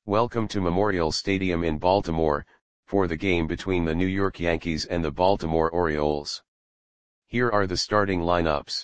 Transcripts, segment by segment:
Welcome to Memorial Stadium in Baltimore, for the game between the New York Yankees and the Baltimore Orioles. Here are the starting lineups.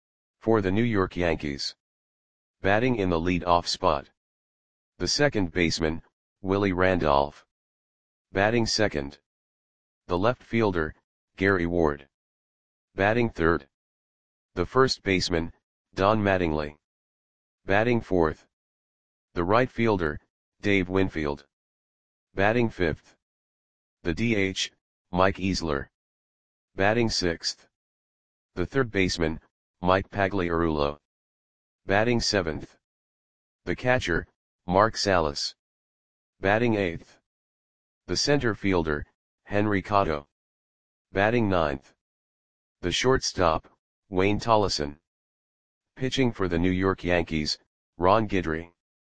For the New York Yankees. Batting in the lead-off spot. The second baseman, Willie Randolph. Batting second. The left fielder, Gary Ward. Batting third. The first baseman, Don Mattingly. Batting fourth. The right fielder, Dave Winfield. Batting fifth. The DH, Mike Easler. Batting sixth. The third baseman, Mike Pagliarulo. Batting seventh. The catcher, Mark Salas. Batting eighth. The center fielder, Henry Cotto. Batting ninth. The shortstop, Wayne Tollison. Pitching for the New York Yankees, Ron Guidry.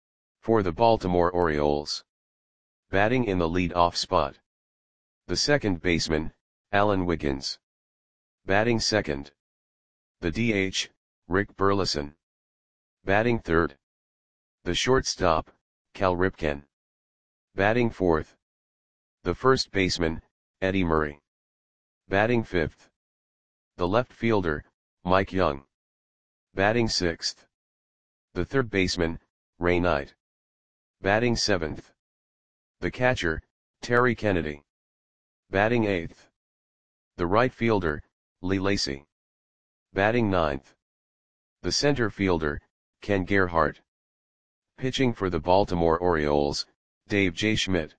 For the Baltimore Orioles. Batting in the lead-off spot. The second baseman, Alan Wiggins. Batting second. The DH, Rick Burleson. Batting third. The shortstop, Cal Ripken. Batting fourth. The first baseman, Eddie Murray. Batting fifth. The left fielder, Mike Young. Batting sixth. The third baseman, Ray Knight. Batting seventh. The catcher, Terry Kennedy. Batting eighth. The right fielder, Lee Lacy. Batting ninth. The center fielder, Ken Gerhart. Pitching for the Baltimore Orioles, Dave J. Schmidt.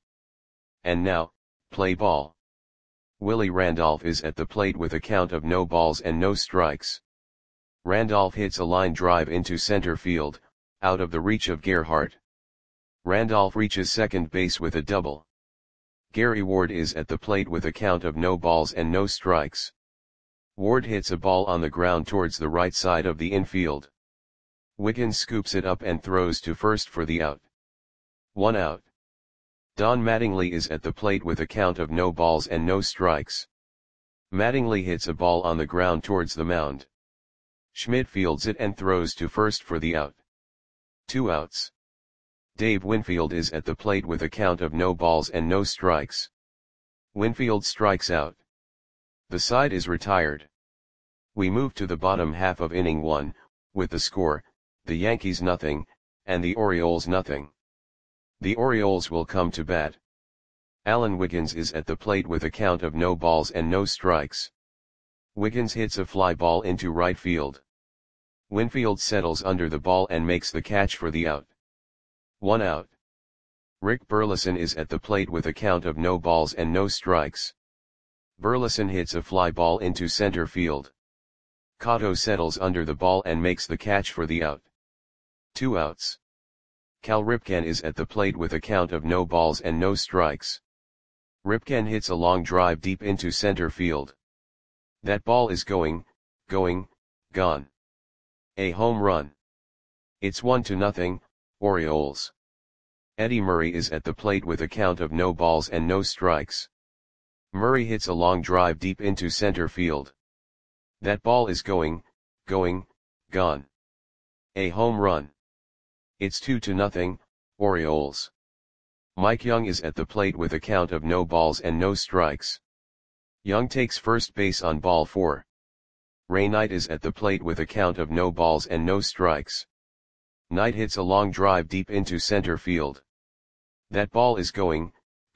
And now, play ball. Willie Randolph is at the plate with a count of no balls and no strikes. Randolph hits a line drive into center field, out of the reach of Gerhart. Randolph reaches second base with a double. Gary Ward is at the plate with a count of no balls and no strikes. Ward hits a ball on the ground towards the right side of the infield. Wiggins scoops it up and throws to first for the out. 1 out. Don Mattingly is at the plate with a count of no balls and no strikes. Mattingly hits a ball on the ground towards the mound. Schmidt fields it and throws to first for the out. 2 outs. Dave Winfield is at the plate with a count of no balls and no strikes. Winfield strikes out. The side is retired. We move to the bottom half of inning 1, with the score, the Yankees nothing, and the Orioles nothing. The Orioles will come to bat. Alan Wiggins is at the plate with a count of no balls and no strikes. Wiggins hits a fly ball into right field. Winfield settles under the ball and makes the catch for the out. 1 out. Rick Burleson is at the plate with a count of no balls and no strikes. Burleson hits a fly ball into center field. Cotto settles under the ball and makes the catch for the out. 2 outs. Cal Ripken is at the plate with a count of no balls and no strikes. Ripken hits a long drive deep into center field. That ball is going, gone. A home run. It's 1-0, Orioles. Eddie Murray is at the plate with a count of no balls and no strikes. Murray hits a long drive deep into center field. That ball is going, gone. A home run. It's 2-0, Orioles. Mike Young is at the plate with a count of no balls and no strikes. Young takes first base on ball 4. Ray Knight is at the plate with a count of no balls and no strikes. Knight hits a long drive deep into center field. That ball is going,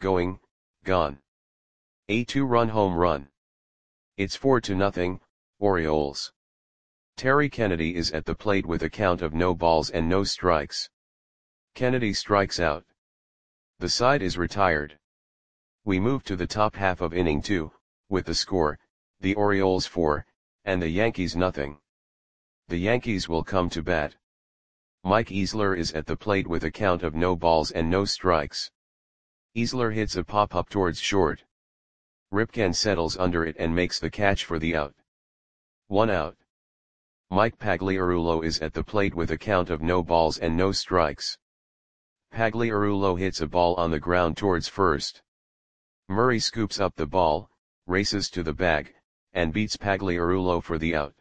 gone. A 2-run home run. It's 4-0, Orioles. Terry Kennedy is at the plate with a count of no balls and no strikes. Kennedy strikes out. The side is retired. We move to the top half of inning 2, with the score, the Orioles 4, and the Yankees nothing. The Yankees will come to bat. Mike Easler is at the plate with a count of no balls and no strikes. Easler hits a pop-up towards short. Ripken settles under it and makes the catch for the out. 1 out. Mike Pagliarulo is at the plate with a count of no balls and no strikes. Pagliarulo hits a ball on the ground towards first. Murray scoops up the ball, races to the bag, and beats Pagliarulo for the out.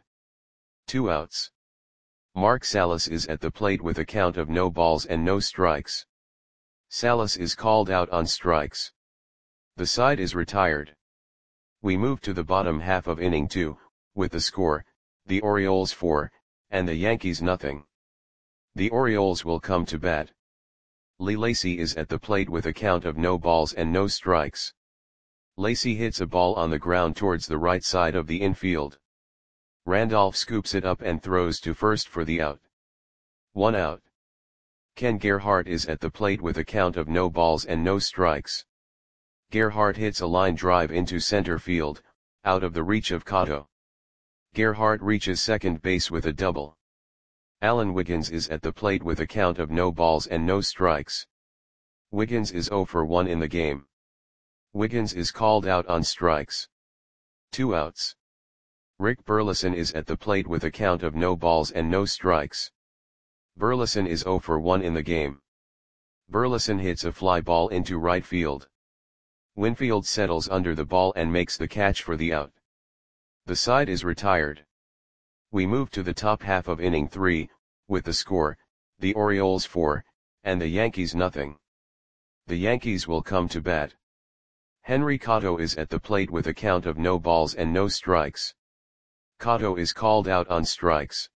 2 outs. Mark Salas is at the plate with a count of no balls and no strikes. Salas is called out on strikes. The side is retired. We move to the bottom half of inning 2, with the score, the Orioles 4, and the Yankees nothing. The Orioles will come to bat. Lee Lacy is at the plate with a count of no balls and no strikes. Lacy hits a ball on the ground towards the right side of the infield. Randolph scoops it up and throws to first for the out. 1 out. Ken Gerhart is at the plate with a count of no balls and no strikes. Gerhart hits a line drive into center field, out of the reach of Cotto. Gerhart reaches second base with a double. Alan Wiggins is at the plate with a count of no balls and no strikes. Wiggins is 0 for 1 in the game. Wiggins is called out on strikes. 2 outs. Rick Burleson is at the plate with a count of no balls and no strikes. Burleson is 0 for 1 in the game. Burleson hits a fly ball into right field. Winfield settles under the ball and makes the catch for the out. The side is retired. We move to the top half of inning 3, with the score, the Orioles 4, and the Yankees nothing. The Yankees will come to bat. Henry Cotto is at the plate with a count of no balls and no strikes. Cotto is called out on strikes.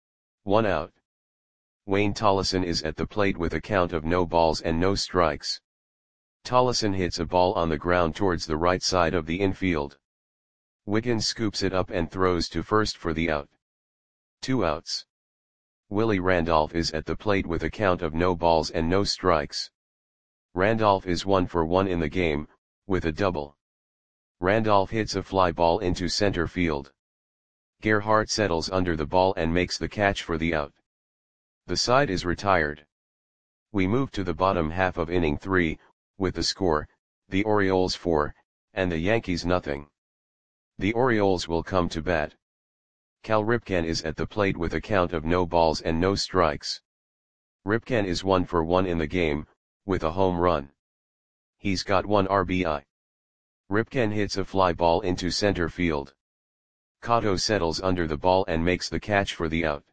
1 out. Wayne Tollison is at the plate with a count of no balls and no strikes. Tollison hits a ball on the ground towards the right side of the infield. Wiggins scoops it up and throws to first for the out. 2 outs. Willie Randolph is at the plate with a count of no balls and no strikes. Randolph is 1 for 1 in the game, with a double. Randolph hits a fly ball into center field. Gerhart settles under the ball and makes the catch for the out. The side is retired. We move to the bottom half of inning 3, with the score, the Orioles 4, and the Yankees nothing. The Orioles will come to bat. Cal Ripken is at the plate with a count of no balls and no strikes. Ripken is 1 for 1 in the game, with a home run. He's got 1 RBI. Ripken hits a fly ball into center field. Cotto settles under the ball and makes the catch for the out.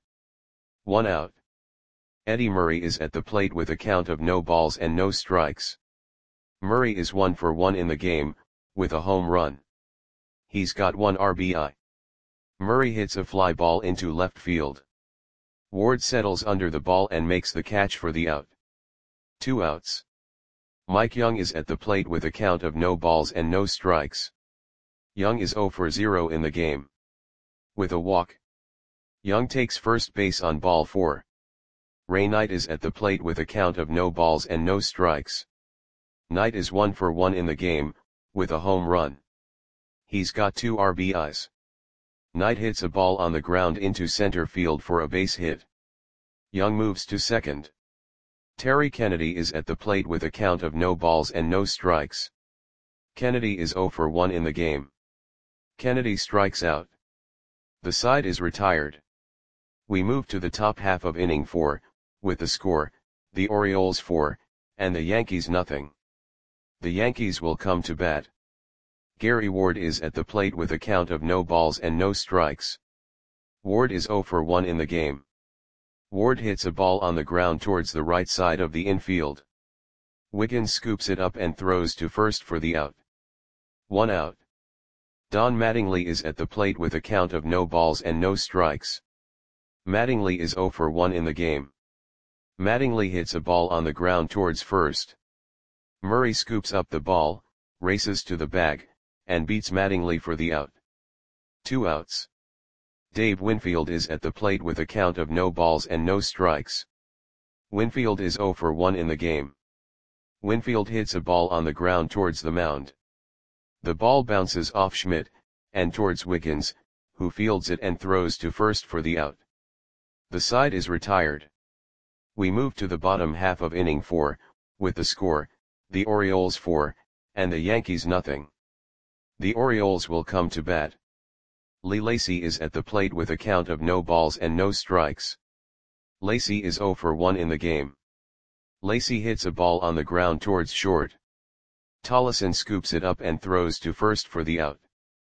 1 out. Eddie Murray is at the plate with a count of no balls and no strikes. Murray is 1 for 1 in the game, with a home run. He's got 1 RBI. Murray hits a fly ball into left field. Ward settles under the ball and makes the catch for the out. 2 outs. Mike Young is at the plate with a count of no balls and no strikes. Young is 0 for 0 in the game. With a walk. Young takes first base on ball 4. Ray Knight is at the plate with a count of no balls and no strikes. Knight is 1 for 1 in the game, with a home run. He's got 2 RBIs. Knight hits a ball on the ground into center field for a base hit. Young moves to second. Terry Kennedy is at the plate with a count of no balls and no strikes. Kennedy is 0 for 1 in the game. Kennedy strikes out. The side is retired. We move to the top half of inning 4, with the score, the Orioles 4, and the Yankees nothing. The Yankees will come to bat. Gary Ward is at the plate with a count of no balls and no strikes. Ward is 0 for 1 in the game. Ward hits a ball on the ground towards the right side of the infield. Wiggins scoops it up and throws to first for the out. 1 out. Don Mattingly is at the plate with a count of no balls and no strikes. Mattingly is 0 for 1 in the game. Mattingly hits a ball on the ground towards first. Murray scoops up the ball, races to the bag, and beats Mattingly for the out. 2 outs. Dave Winfield is at the plate with a count of no balls and no strikes. Winfield is 0 for 1 in the game. Winfield hits a ball on the ground towards the mound. The ball bounces off Schmidt, and towards Wiggins, who fields it and throws to first for the out. The side is retired. We move to the bottom half of inning 4, with the score, the Orioles 4, and the Yankees nothing. The Orioles will come to bat. Lee Lacy is at the plate with a count of no balls and no strikes. Lacy is 0 for 1 in the game. Lacy hits a ball on the ground towards short. Tollison scoops it up and throws to first for the out.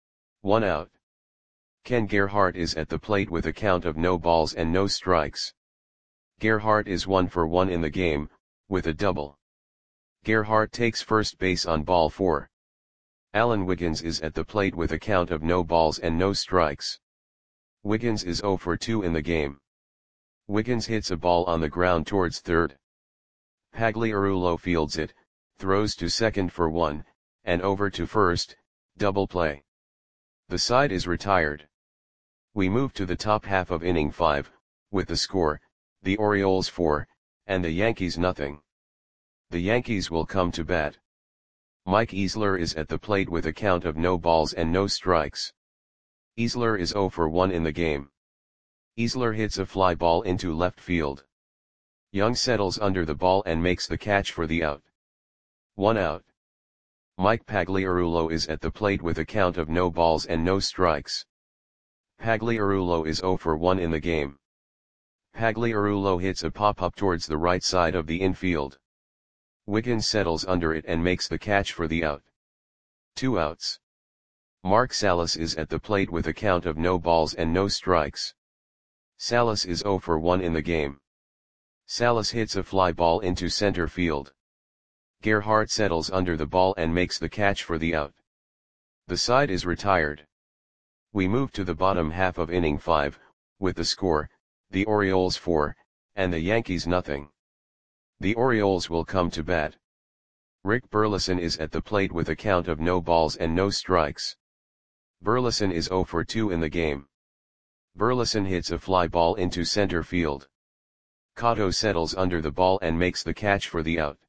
1 out. Ken Gerhart is at the plate with a count of no balls and no strikes. Gerhart is 1 for 1 in the game, with a double. Gerhardt takes first base on ball 4. Alan Wiggins is at the plate with a count of no balls and no strikes. Wiggins is 0 for 2 in the game. Wiggins hits a ball on the ground towards third. Pagliarulo fields it, throws to second for 1, and over to first, double play. The side is retired. We move to the top half of inning 5, with the score, the Orioles 4, and the Yankees nothing. The Yankees will come to bat. Mike Easler is at the plate with a count of no balls and no strikes. Easler is 0 for 1 in the game. Easler hits a fly ball into left field. Young settles under the ball and makes the catch for the out. 1 out. Mike Pagliarulo is at the plate with a count of no balls and no strikes. Pagliarulo is 0 for 1 in the game. Pagliarulo hits a pop-up towards the right side of the infield. Wiggins settles under it and makes the catch for the out. 2 outs. Mark Salas is at the plate with a count of no balls and no strikes. Salas is 0 for 1 in the game. Salas hits a fly ball into center field. Gerhardt settles under the ball and makes the catch for the out. The side is retired. We move to the bottom half of inning 5, with the score, the Orioles 4, and the Yankees nothing. The Orioles will come to bat. Rick Burleson is at the plate with a count of no balls and no strikes. Burleson is 0 for 2 in the game. Burleson hits a fly ball into center field. Cotto settles under the ball and makes the catch for the out.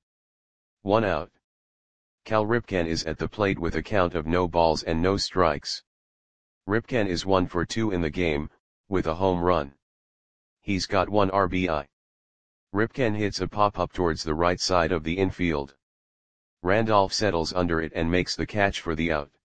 1 out. Cal Ripken is at the plate with a count of no balls and no strikes. Ripken is 1 for 2 in the game, with a home run. He's got 1 RBI. Ripken hits a pop-up towards the right side of the infield. Randolph settles under it and makes the catch for the out.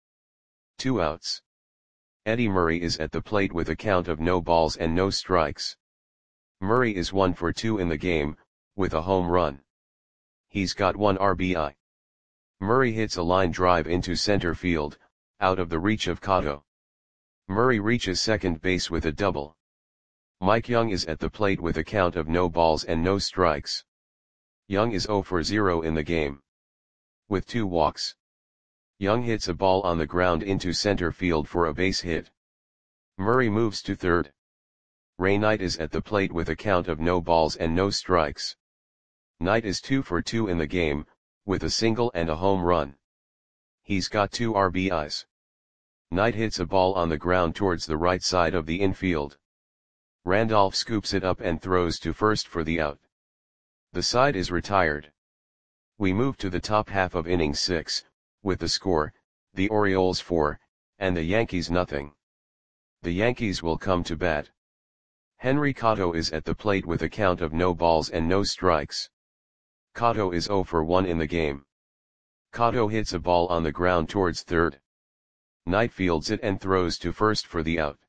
2 outs. Eddie Murray is at the plate with a count of no balls and no strikes. Murray is 1 for 2 in the game, with a home run. He's got 1 RBI. Murray hits a line drive into center field, out of the reach of Cotto. Murray reaches second base with a double. Mike Young is at the plate with a count of no balls and no strikes. Young is 0 for 0 in the game. With 2 walks. Young hits a ball on the ground into center field for a base hit. Murray moves to third. Ray Knight is at the plate with a count of no balls and no strikes. Knight is 2 for 2 in the game, with a single and a home run. He's got 2 RBIs. Knight hits a ball on the ground towards the right side of the infield. Randolph scoops it up and throws to first for the out. The side is retired. We move to the top half of inning 6, with the score, the Orioles 4, and the Yankees nothing. The Yankees will come to bat. Henry Cotto is at the plate with a count of no balls and no strikes. Cotto is 0 for 1 in the game. Cotto hits a ball on the ground towards third. Knight fields it and throws to first for the out.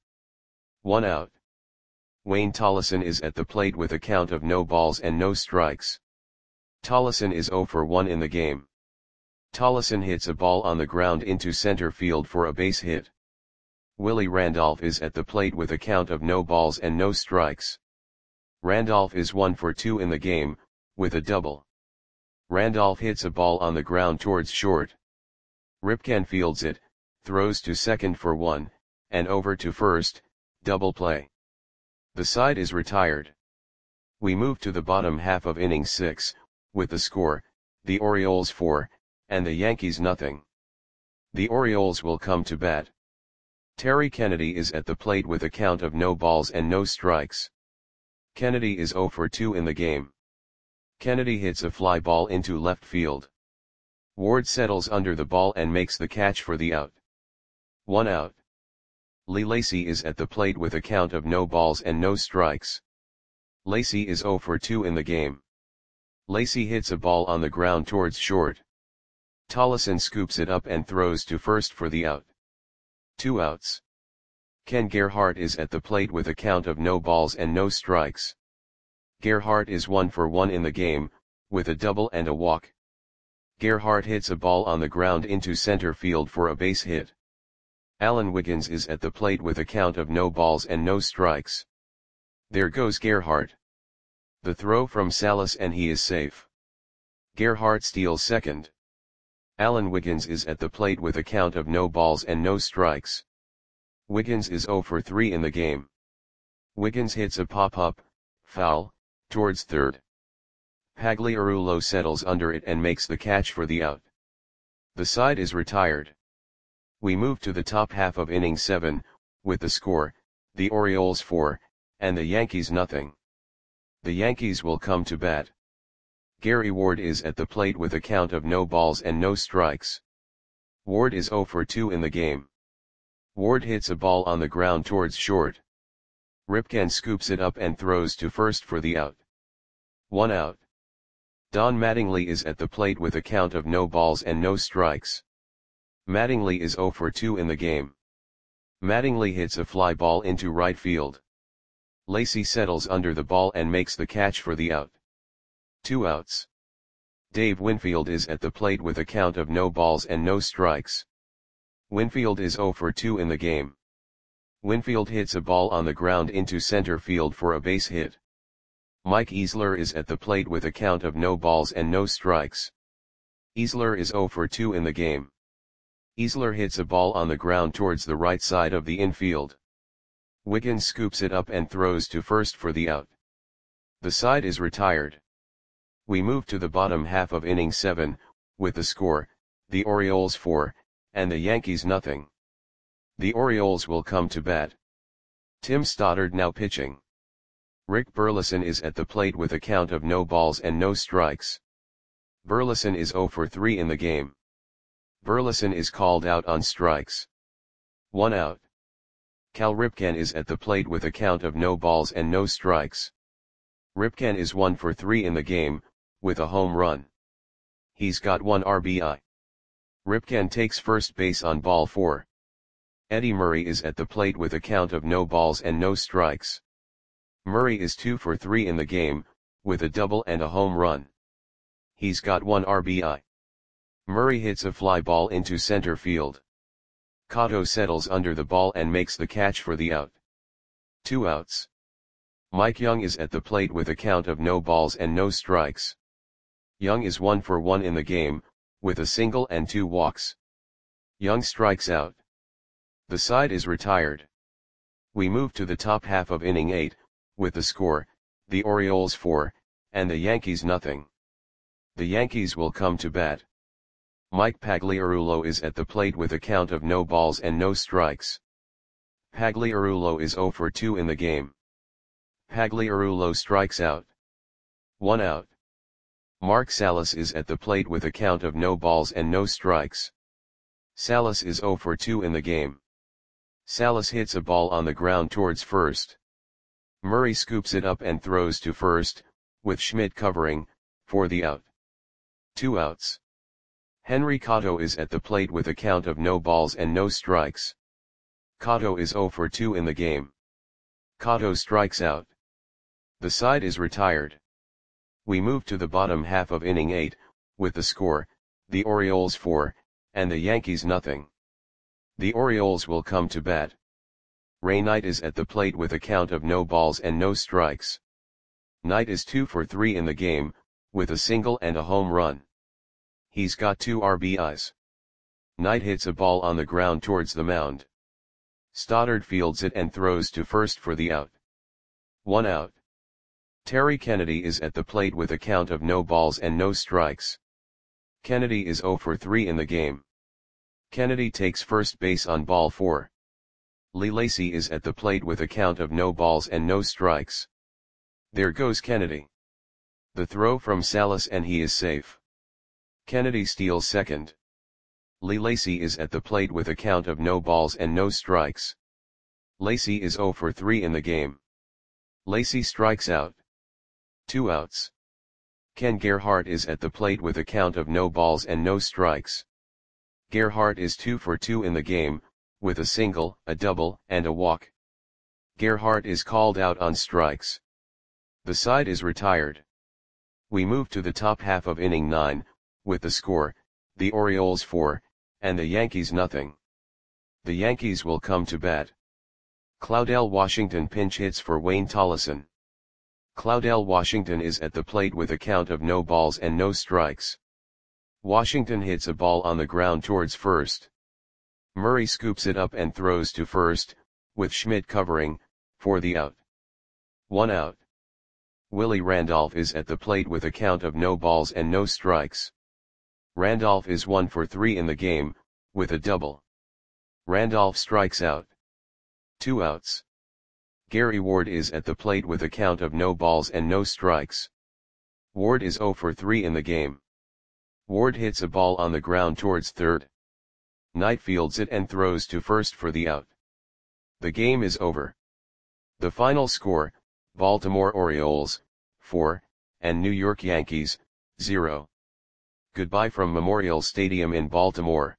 1 out. Wayne Tollison is at the plate with a count of no balls and no strikes. Tollison is 0 for 1 in the game. Tollison hits a ball on the ground into center field for a base hit. Willie Randolph is at the plate with a count of no balls and no strikes. Randolph is 1 for 2 in the game, with a double. Randolph hits a ball on the ground towards short. Ripken fields it, throws to second for 1, and over to first, double play. The side is retired. We move to the bottom half of inning 6, with the score, the Orioles 4, and the Yankees nothing. The Orioles will come to bat. Terry Kennedy is at the plate with a count of no balls and no strikes. Kennedy is 0 for 2 in the game. Kennedy hits a fly ball into left field. Ward settles under the ball and makes the catch for the out. 1 out. Lee Lacy is at the plate with a count of no balls and no strikes. Lacy is 0 for 2 in the game. Lacy hits a ball on the ground towards short. Tollison scoops it up and throws to first for the out. 2 outs. Ken Gerhardt is at the plate with a count of no balls and no strikes. Gerhardt is 1 for 1 in the game, with a double and a walk. Gerhardt hits a ball on the ground into center field for a base hit. Alan Wiggins is at the plate with a count of no balls and no strikes. There goes Gerhardt. The throw from Salas and he is safe. Gerhardt steals second. Alan Wiggins is at the plate with a count of no balls and no strikes. Wiggins is 0 for 3 in the game. Wiggins hits a pop-up, foul, towards third. Pagliarulo settles under it and makes the catch for the out. The side is retired. We move to the top half of inning 7, with the score, the Orioles 4, and the Yankees nothing. The Yankees will come to bat. Gary Ward is at the plate with a count of no balls and no strikes. Ward is 0 for 2 in the game. Ward hits a ball on the ground towards short. Ripken scoops it up and throws to first for the out. 1 out. Don Mattingly is at the plate with a count of no balls and no strikes. Mattingly is 0 for 2 in the game. Mattingly hits a fly ball into right field. Lacy settles under the ball and makes the catch for the out. 2 outs. Dave Winfield is at the plate with a count of no balls and no strikes. Winfield is 0 for 2 in the game. Winfield hits a ball on the ground into center field for a base hit. Mike Easler is at the plate with a count of no balls and no strikes. Easler is 0 for 2 in the game. Easler hits a ball on the ground towards the right side of the infield. Wiggins scoops it up and throws to first for the out. The side is retired. We move to the bottom half of inning 7, with the score, the Orioles 4, and the Yankees nothing. The Orioles will come to bat. Tim Stoddard now pitching. Rick Burleson is at the plate with a count of no balls and no strikes. Burleson is 0 for 3 in the game. Burleson is called out on strikes. 1 out. Cal Ripken is at the plate with a count of no balls and no strikes. Ripken is 1 for 3 in the game, with a home run. He's got 1 RBI. Ripken takes first base on ball 4. Eddie Murray is at the plate with a count of no balls and no strikes. Murray is 2 for 3 in the game, with a double and a home run. He's got 1 RBI. Murray hits a fly ball into center field. Cotto settles under the ball and makes the catch for the out. 2 outs. Mike Young is at the plate with a count of no balls and no strikes. Young is 1 for 1 in the game, with a single and 2 walks. Young strikes out. The side is retired. We move to the top half of inning 8, with the score, the Orioles 4, and the Yankees nothing. The Yankees will come to bat. Mike Pagliarulo is at the plate with a count of no balls and no strikes. Pagliarulo is 0 for 2 in the game. Pagliarulo strikes out. 1 out. Mark Salas is at the plate with a count of no balls and no strikes. Salas is 0 for 2 in the game. Salas hits a ball on the ground towards first. Murray scoops it up and throws to first, with Schmidt covering, for the out. 2 outs. Henry Cotto is at the plate with a count of no balls and no strikes. Cotto is 0 for 2 in the game. Cotto strikes out. The side is retired. We move to the bottom half of inning 8, with the score, the Orioles 4, and the Yankees nothing. The Orioles will come to bat. Ray Knight is at the plate with a count of no balls and no strikes. Knight is 2 for 3 in the game, with a single and a home run. He's got 2 RBIs. Knight hits a ball on the ground towards the mound. Stoddard fields it and throws to first for the out. 1 out. Terry Kennedy is at the plate with a count of no balls and no strikes. Kennedy is 0 for 3 in the game. Kennedy takes first base on ball 4. Lee Lacy is at the plate with a count of no balls and no strikes. There goes Kennedy. The throw from Salas and he is safe. Kennedy steals second. Lee Lacy is at the plate with a count of no balls and no strikes. Lacy is 0 for 3 in the game. Lacy strikes out. 2 outs. Ken Gerhardt is at the plate with a count of no balls and no strikes. Gerhardt is 2 for 2 in the game, with a single, a double, and a walk. Gerhardt is called out on strikes. The side is retired. We move to the top half of inning 9, with the score, the Orioles 4, and the Yankees nothing. The Yankees will come to bat. Claudel Washington pinch hits for Wayne Tolleson. Claudell Washington is at the plate with a count of no balls and no strikes. Washington hits a ball on the ground towards first. Murray scoops it up and throws to first, with Schmidt covering, for the out. 1 out. Willie Randolph is at the plate with a count of no balls and no strikes. Randolph is 1 for 3 in the game, with a double. Randolph strikes out. 2 outs. Gary Ward is at the plate with a count of no balls and no strikes. Ward is 0 for 3 in the game. Ward hits a ball on the ground towards third. Knight fields it and throws to first for the out. The game is over. The final score, Baltimore Orioles, 4, and New York Yankees, 0. Goodbye from Memorial Stadium in Baltimore.